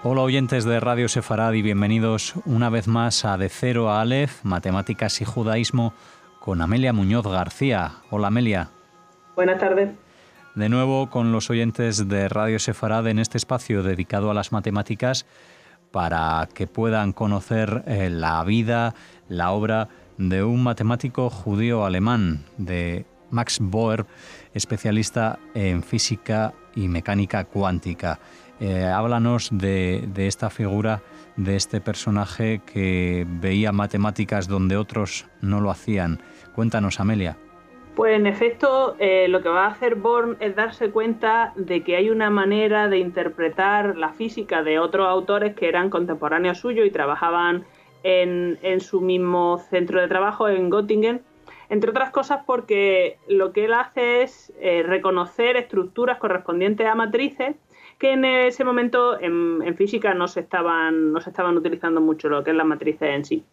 Hola oyentes de Radio Sefarad y bienvenidos una vez más a De Cero a Aleph, Matemáticas y Judaísmo, con Amelia Muñoz García. Hola Amelia. Buenas tardes. De nuevo con los oyentes de Radio Sefarad en este espacio dedicado a las matemáticas para que puedan conocer la vida, la obra de un matemático judío-alemán, de Max Bohr, especialista en física y mecánica cuántica. Háblanos de esta figura, de este personaje que veía matemáticas donde otros no lo hacían. Cuéntanos, Amelia. Pues en efecto, lo que va a hacer Bohr es darse cuenta de que hay una manera de interpretar la física de otros autores que eran contemporáneos suyos y trabajaban en su mismo centro de trabajo, en Göttingen, entre otras cosas porque lo que él hace es reconocer estructuras correspondientes a matrices que en ese momento en física no se estaban utilizando mucho, lo que es las matrices en sí.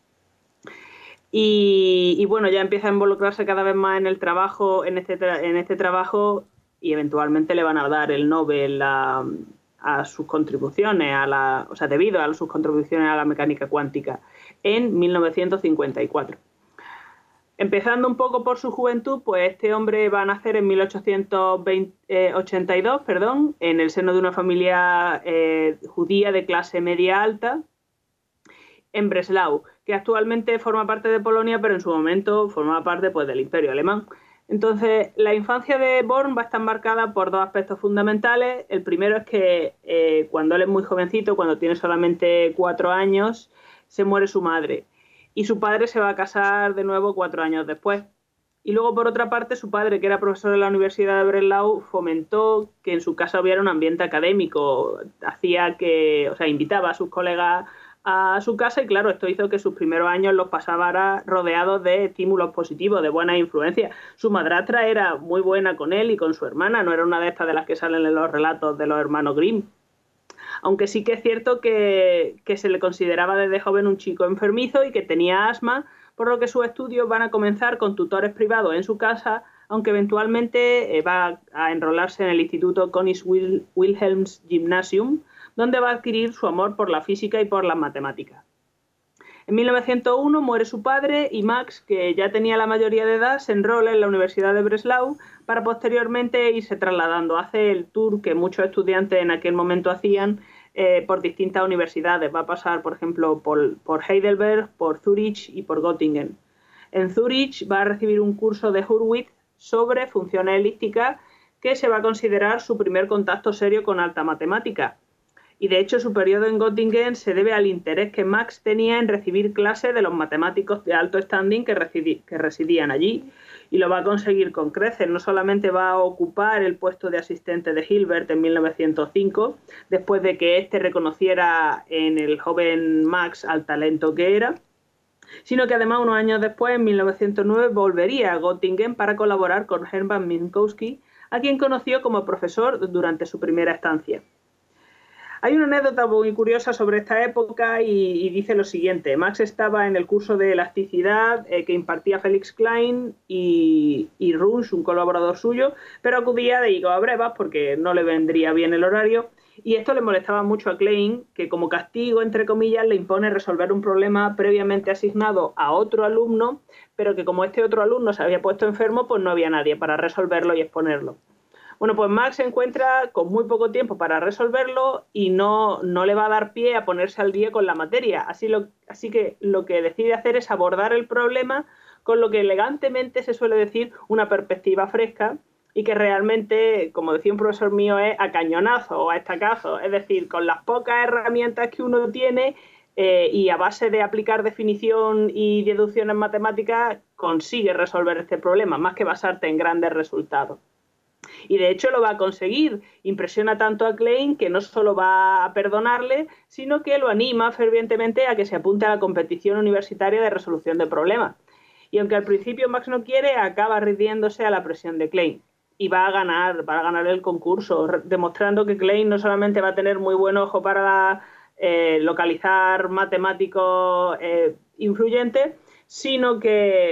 Y bueno, ya empieza a involucrarse cada vez más en el trabajo, en este trabajo, y eventualmente le van a dar el Nobel a sus contribuciones, debido a sus contribuciones a la mecánica cuántica, en 1954. Empezando un poco por su juventud, pues este hombre va a nacer en 1882, en el seno de una familia judía de clase media alta, en Breslau, que actualmente forma parte de Polonia, pero en su momento formaba parte pues, del Imperio Alemán. Entonces, la infancia de Bohr va a estar marcada por dos aspectos fundamentales. El primero es que cuando él es muy jovencito, cuando tiene solamente 4 años, se muere su madre. Y su padre se va a casar de nuevo 4 años después. Y luego, por otra parte, su padre, que era profesor en la Universidad de Breslau, fomentó que en su casa hubiera un ambiente académico. Invitaba a sus colegas a su casa y, claro, esto hizo que sus primeros años los pasara rodeados de estímulos positivos, de buenas influencias. Su madrastra era muy buena con él y con su hermana, no era una de estas de las que salen en los relatos de los hermanos Grimm. Aunque sí que es cierto que se le consideraba desde joven un chico enfermizo y que tenía asma, por lo que sus estudios van a comenzar con tutores privados en su casa, aunque eventualmente va a enrolarse en el Instituto Königs Wilhelms Gymnasium, donde va a adquirir su amor por la física y por las matemáticas. En 1901 muere su padre y Max, que ya tenía la mayoría de edad, se enrola en la Universidad de Breslau para posteriormente irse trasladando. Hace el tour que muchos estudiantes en aquel momento hacían por distintas universidades. Va a pasar, por ejemplo, por Heidelberg, por Zurich y por Göttingen. En Zurich va a recibir un curso de Hurwitz sobre funciones elípticas, que se va a considerar su primer contacto serio con alta matemática. Y de hecho su periodo en Göttingen se debe al interés que Max tenía en recibir clases de los matemáticos de alto standing que residían allí, y lo va a conseguir con creces. No solamente va a ocupar el puesto de asistente de Hilbert en 1905, después de que éste reconociera en el joven Max al talento que era, sino que además unos años después, en 1909, volvería a Göttingen para colaborar con Hermann Minkowski, a quien conoció como profesor durante su primera estancia. Hay una anécdota muy curiosa sobre esta época y dice lo siguiente. Max estaba en el curso de elasticidad que impartía Felix Klein y Runge, un colaborador suyo, pero acudía de higo a brevas porque no le vendría bien el horario, y esto le molestaba mucho a Klein, que como castigo, entre comillas, le impone resolver un problema previamente asignado a otro alumno, pero que como este otro alumno se había puesto enfermo, pues no había nadie para resolverlo y exponerlo. Bueno, pues Max se encuentra con muy poco tiempo para resolverlo y no le va a dar pie a ponerse al día con la materia. Así que lo que decide hacer es abordar el problema con lo que elegantemente se suele decir una perspectiva fresca, y que realmente, como decía un profesor mío, es a cañonazo o a estacazo. Es decir, con las pocas herramientas que uno tiene y a base de aplicar definición y deducciones matemáticas, consigue resolver este problema, más que basarte en grandes resultados. Y de hecho lo va a conseguir. Impresiona tanto a Klein que no solo va a perdonarle, sino que lo anima fervientemente a que se apunte a la competición universitaria de resolución de problemas. Y aunque al principio Max no quiere, acaba rindiéndose a la presión de Klein. Y va a ganar el concurso, demostrando que Klein no solamente va a tener muy buen ojo para localizar matemáticos influyentes, sino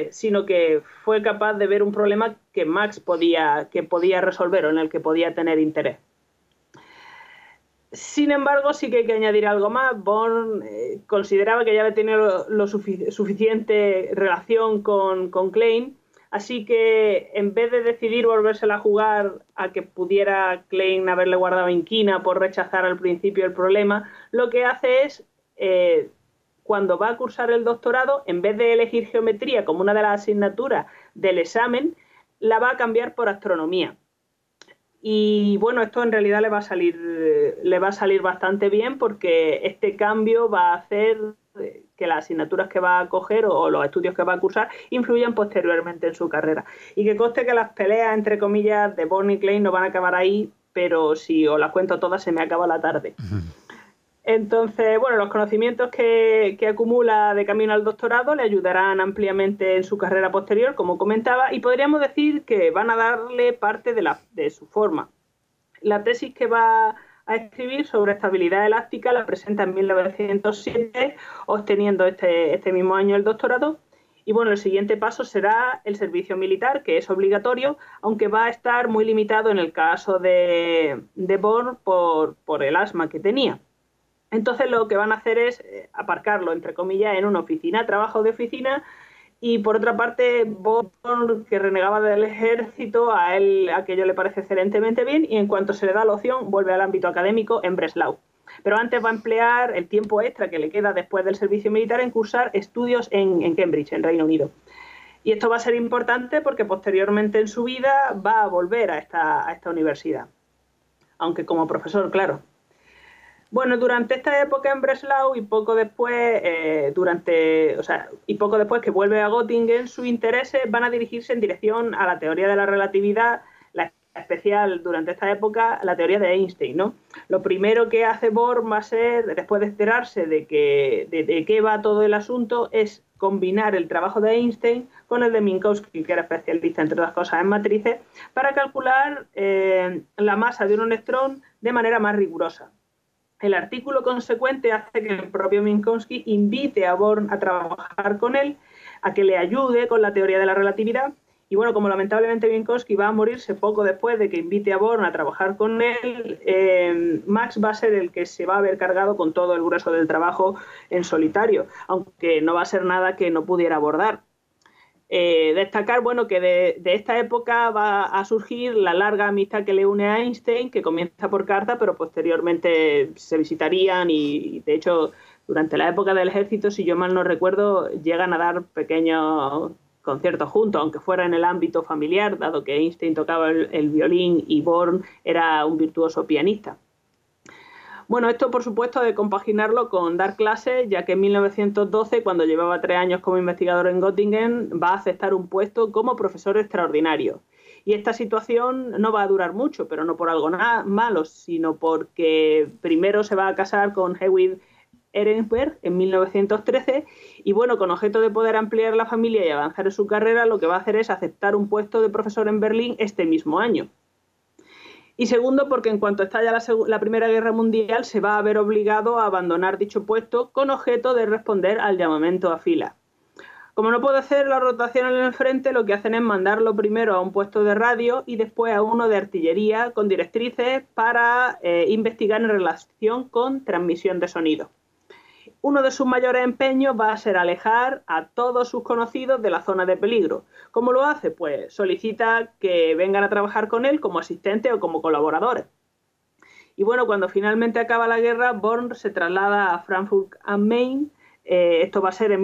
que fue capaz de ver un problema que Max podía resolver o en el que podía tener interés. Sin embargo, sí que hay que añadir algo más. Born consideraba que ya había tenido suficiente relación con Klein, así que en vez de decidir volvérsela a jugar a que pudiera Klein haberle guardado inquina por rechazar al principio el problema, lo que hace es, cuando va a cursar el doctorado, en vez de elegir geometría como una de las asignaturas del examen, la va a cambiar por astronomía. Y bueno, esto en realidad le va a salir bastante bien, porque este cambio va a hacer que las asignaturas que va a coger o los estudios que va a cursar influyan posteriormente en su carrera. Y que conste que las peleas, entre comillas, de Born y Klein no van a acabar ahí, pero si os las cuento todas se me acaba la tarde. Entonces, bueno, los conocimientos que acumula de camino al doctorado le ayudarán ampliamente en su carrera posterior, como comentaba, y podríamos decir que van a darle parte de su forma. La tesis que va a escribir sobre estabilidad elástica la presenta en 1907, obteniendo este mismo año el doctorado. Y bueno, el siguiente paso será el servicio militar, que es obligatorio, aunque va a estar muy limitado en el caso de Born por el asma que tenía. Entonces lo que van a hacer es aparcarlo, entre comillas, en una oficina, trabajo de oficina, y por otra parte, Born, que renegaba del ejército, a él aquello le parece excelentemente bien, y en cuanto se le da la opción, vuelve al ámbito académico en Breslau. Pero antes va a emplear el tiempo extra que le queda después del servicio militar en cursar estudios en Cambridge, en Reino Unido. Y esto va a ser importante porque posteriormente en su vida va a volver a esta universidad, aunque como profesor, claro. Bueno, durante esta época en Breslau y poco después, que vuelve a Göttingen, sus intereses van a dirigirse en dirección a la teoría de la relatividad, la especial durante esta época, la teoría de Einstein, ¿no? Lo primero que hace Born va a ser, después de enterarse de qué va todo el asunto, es combinar el trabajo de Einstein con el de Minkowski, que era especialista, entre otras cosas, en matrices, para calcular la masa de un electrón de manera más rigurosa. El artículo consecuente hace que el propio Minkowski invite a Born a trabajar con él, a que le ayude con la teoría de la relatividad. Y bueno, como lamentablemente Minkowski va a morirse poco después de que invite a Born a trabajar con él, Max va a ser el que se va a haber cargado con todo el grueso del trabajo en solitario, aunque no va a ser nada que no pudiera abordar. Destacar, bueno, que de esta época va a surgir la larga amistad que le une a Einstein, que comienza por carta, pero posteriormente se visitarían y de hecho durante la época del ejército, si yo mal no recuerdo, llegan a dar pequeños conciertos juntos, aunque fuera en el ámbito familiar, dado que Einstein tocaba el violín y Born era un virtuoso pianista. Bueno, esto por supuesto de compaginarlo con dar clases, ya que en 1912, cuando llevaba 3 años como investigador en Göttingen, va a aceptar un puesto como profesor extraordinario. Y esta situación no va a durar mucho, pero no por algo malo, sino porque primero se va a casar con Hedwig Ehrenberg en 1913 y bueno, con objeto de poder ampliar la familia y avanzar en su carrera, lo que va a hacer es aceptar un puesto de profesor en Berlín este mismo año. Y segundo, porque en cuanto estalla la Primera Guerra Mundial, se va a ver obligado a abandonar dicho puesto con objeto de responder al llamamiento a fila. Como no puede hacer la rotación en el frente, lo que hacen es mandarlo primero a un puesto de radio y después a uno de artillería con directrices para investigar en relación con transmisión de sonido. Uno de sus mayores empeños va a ser alejar a todos sus conocidos de la zona de peligro. ¿Cómo lo hace? Pues solicita que vengan a trabajar con él como asistentes o como colaboradores. Y bueno, cuando finalmente acaba la guerra, Born se traslada a Frankfurt am Main. Esto va a ser en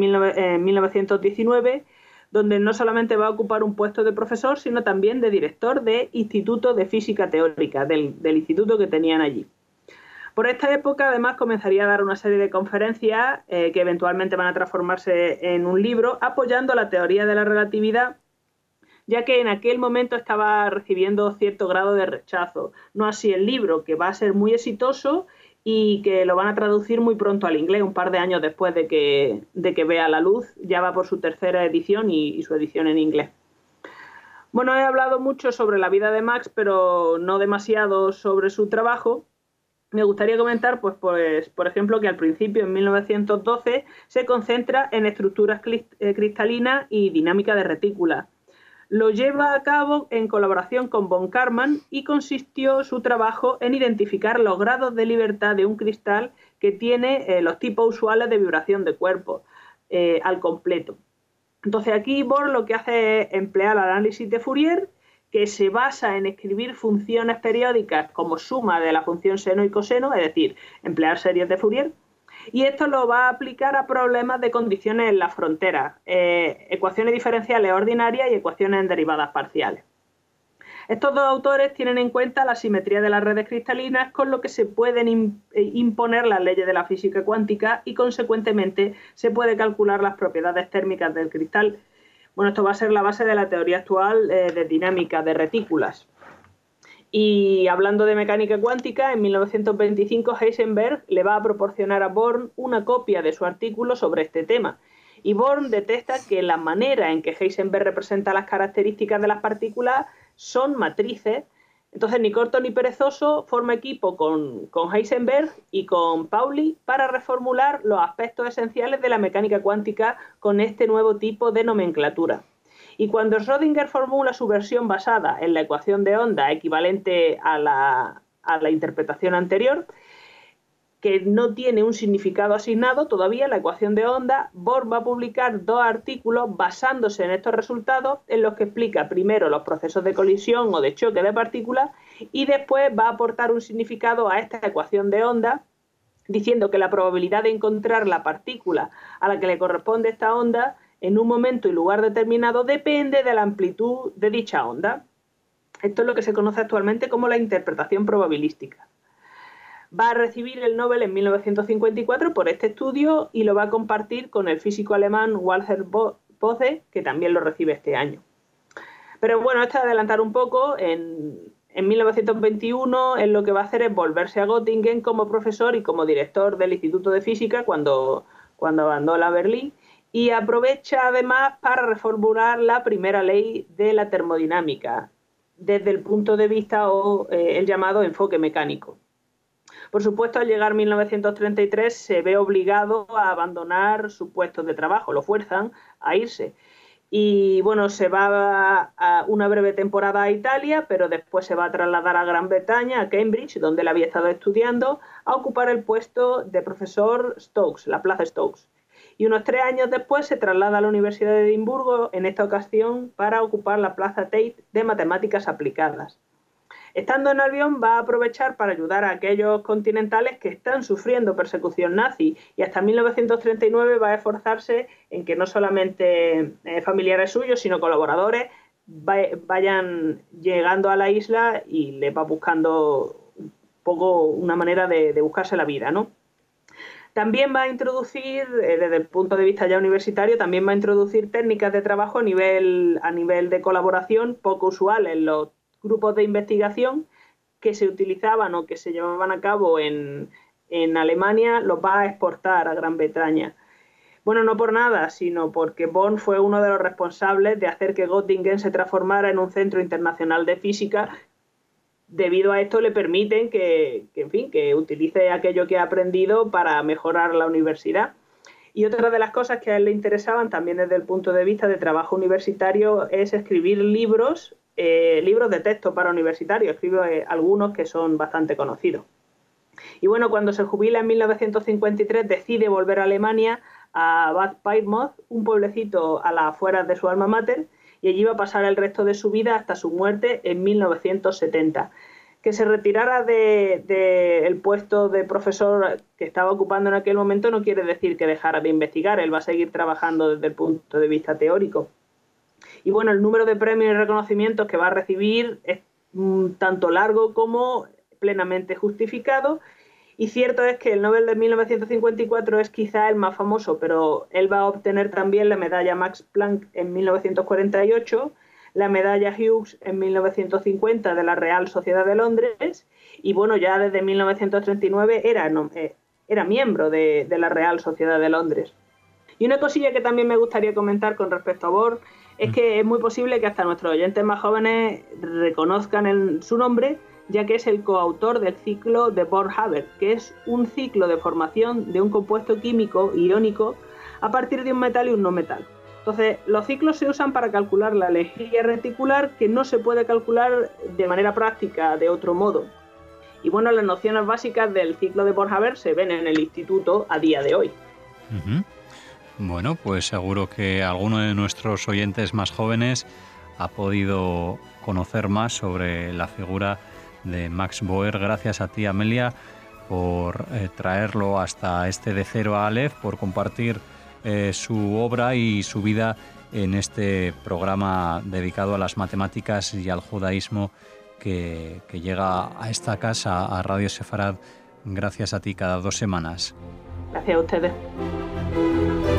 1919, donde no solamente va a ocupar un puesto de profesor, sino también de director de Instituto de Física Teórica, del instituto que tenían allí. Por esta época, además, comenzaría a dar una serie de conferencias que eventualmente van a transformarse en un libro, apoyando la teoría de la relatividad, ya que en aquel momento estaba recibiendo cierto grado de rechazo. No así el libro, que va a ser muy exitoso y que lo van a traducir muy pronto al inglés, un par de años después de que vea la luz. Ya va por su tercera edición y su edición en inglés. Bueno, he hablado mucho sobre la vida de Max, pero no demasiado sobre su trabajo. Me gustaría comentar, pues, por ejemplo, que al principio, en 1912, se concentra en estructuras cristalinas y dinámica de retículas. Lo lleva a cabo en colaboración con von Karman y consistió su trabajo en identificar los grados de libertad de un cristal que tiene los tipos usuales de vibración de cuerpo al completo. Entonces aquí Bohr lo que hace es emplear el análisis de Fourier, que se basa en escribir funciones periódicas como suma de la función seno y coseno, es decir, emplear series de Fourier, y esto lo va a aplicar a problemas de condiciones en las fronteras, ecuaciones diferenciales ordinarias y ecuaciones en derivadas parciales. Estos dos autores tienen en cuenta la simetría de las redes cristalinas, con lo que se pueden imponer las leyes de la física cuántica y, consecuentemente, se puede calcular las propiedades térmicas del cristal. Bueno, esto va a ser la base de la teoría actual de dinámica de retículas. Y hablando de mecánica cuántica, en 1925 Heisenberg le va a proporcionar a Born una copia de su artículo sobre este tema. Y Born detecta que la manera en que Heisenberg representa las características de las partículas son matrices. Entonces, ni corto ni perezoso forma equipo con Heisenberg y con Pauli para reformular los aspectos esenciales de la mecánica cuántica con este nuevo tipo de nomenclatura. Y cuando Schrödinger formula su versión basada en la ecuación de onda equivalente a la interpretación anterior, que no tiene un significado asignado todavía, la ecuación de onda, Bohr va a publicar 2 artículos basándose en estos resultados, en los que explica primero los procesos de colisión o de choque de partículas y después va a aportar un significado a esta ecuación de onda, diciendo que la probabilidad de encontrar la partícula a la que le corresponde esta onda en un momento y lugar determinado depende de la amplitud de dicha onda. Esto es lo que se conoce actualmente como la interpretación probabilística. Va a recibir el Nobel en 1954 por este estudio y lo va a compartir con el físico alemán Walter Pothe, que también lo recibe este año. Pero bueno, esto es adelantar un poco. En 1921 él lo que va a hacer es volverse a Göttingen como profesor y como director del Instituto de Física cuando abandona Berlín, y aprovecha además para reformular la primera ley de la termodinámica desde el punto de vista o el llamado enfoque mecánico. Por supuesto, al llegar 1933 se ve obligado a abandonar su puesto de trabajo, lo fuerzan a irse. Y bueno, se va a una breve temporada a Italia, pero después se va a trasladar a Gran Bretaña, a Cambridge, donde él había estado estudiando, a ocupar el puesto de profesor Stokes, la plaza Stokes. Y unos 3 años después se traslada a la Universidad de Edimburgo, en esta ocasión para ocupar la plaza Tate de matemáticas aplicadas. Estando en Albion va a aprovechar para ayudar a aquellos continentales que están sufriendo persecución nazi y hasta 1939 va a esforzarse en que no solamente familiares suyos, sino colaboradores vayan llegando a la isla y le va buscando un poco una manera de buscarse la vida, ¿no? También va a introducir, desde el punto de vista ya universitario, también va a introducir técnicas de trabajo a nivel de colaboración poco usual en los grupos de investigación que se utilizaban o que se llevaban a cabo en Alemania, los va a exportar a Gran Bretaña. Bueno, no por nada, sino porque Bonn fue uno de los responsables de hacer que Göttingen se transformara en un centro internacional de física. Debido a esto le permiten que utilice aquello que ha aprendido para mejorar la universidad. Y otra de las cosas que a él le interesaban también desde el punto de vista de trabajo universitario es escribir libros de texto para universitarios. Escribe algunos que son bastante conocidos. Y bueno, cuando se jubila en 1953 decide volver a Alemania, a Bad Pyrmont, un pueblecito a las afueras de su alma mater, y allí va a pasar el resto de su vida hasta su muerte en 1970. Que se retirara del puesto de profesor que estaba ocupando en aquel momento no quiere decir que dejara de investigar, él va a seguir trabajando desde el punto de vista teórico. Y bueno, el número de premios y reconocimientos que va a recibir es tanto largo como plenamente justificado, y cierto es que el Nobel de 1954 es quizá el más famoso, pero él va a obtener también la medalla Max Planck en 1948, la medalla Hughes en 1950 de la Real Sociedad de Londres, y bueno, ya desde 1939 era miembro de la Real Sociedad de Londres. Y una cosilla que también me gustaría comentar con respecto a Bohr es que es muy posible que hasta nuestros oyentes más jóvenes reconozcan su nombre, ya que es el coautor del ciclo de Bohr-Haber, que es un ciclo de formación de un compuesto químico iónico a partir de un metal y un no metal. Entonces, los ciclos se usan para calcular la lejía reticular, que no se puede calcular de manera práctica de otro modo. Y bueno, las nociones básicas del ciclo de Born-Haber se ven en el instituto a día de hoy. Uh-huh. Bueno, pues seguro que alguno de nuestros oyentes más jóvenes ha podido conocer más sobre la figura de Max Boer. Gracias a ti, Amelia, por traerlo hasta este De Cero a Aleph, por compartir su obra y su vida en este programa dedicado a las matemáticas y al judaísmo que llega a esta casa, a Radio Sefarad, gracias a ti, cada 2 semanas. Gracias a ustedes.